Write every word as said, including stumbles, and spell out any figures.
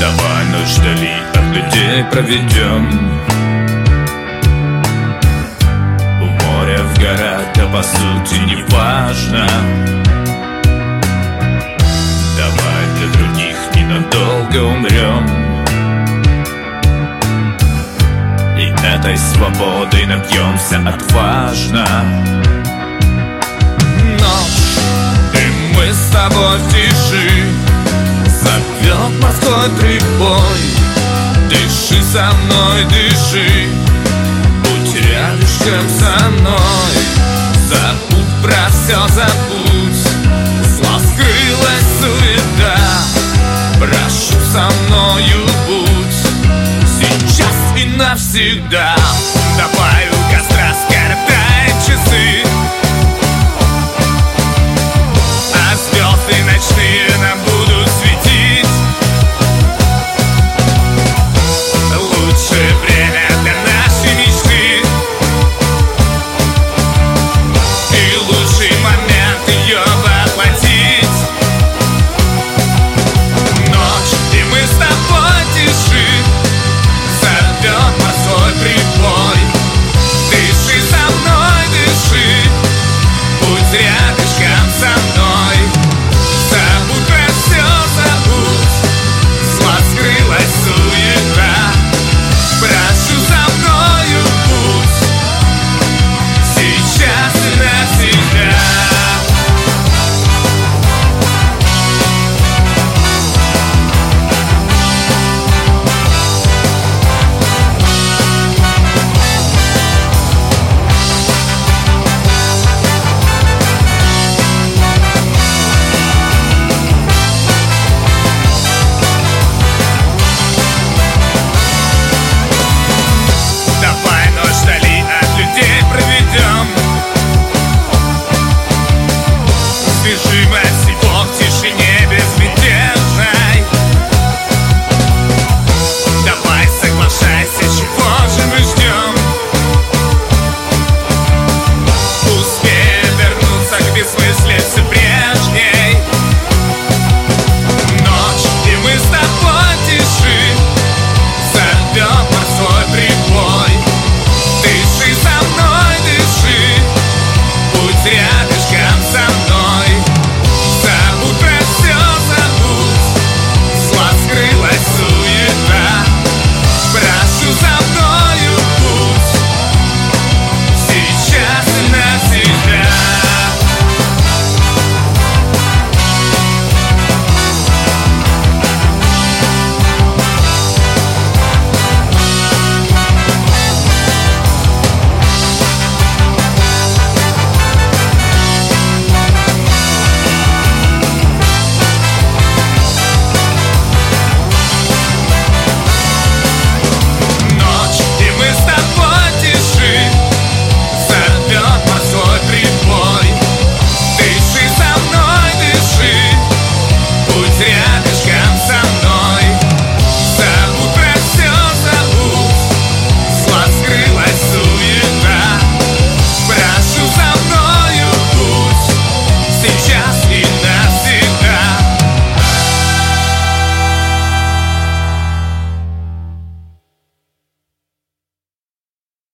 Давай ночь вдали от людей проведем. У моря, в горах, да по сути не важно. Давай для других ненадолго умрем. И этой свободой напьемся отважно. Ночь, и мы с тобой в тиши. Зовет морской прибой. Дыши со мной, дыши. Будь рядышком со мной. Забудь про все, забудь. Зла скрылась суета. Прошу, со мною будь. Сейчас и навсегда.